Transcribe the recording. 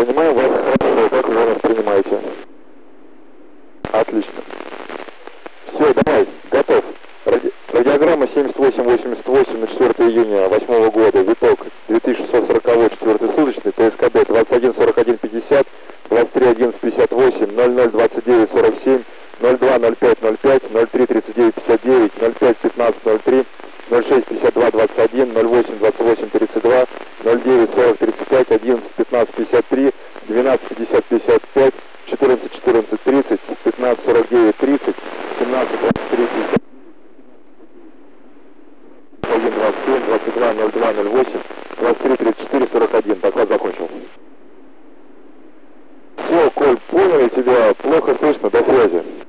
Принимаем вас хорошо. Как вы нас принимаете? Отлично. Все, давай, готов. Радиограмма 7888 на 4 июня 2008 года, виток 2640, 4 суточный, ТСКД 214150, 231158, 002947, 020505, 033959, 051503, 065221, 082832, 094035, 111553, 125055, 141430, 154930, 172350. 127, 22, 02, 08, 23, 34, 41. Доклад закончил. Все, Коль, поняли тебя. Плохо слышно. До связи.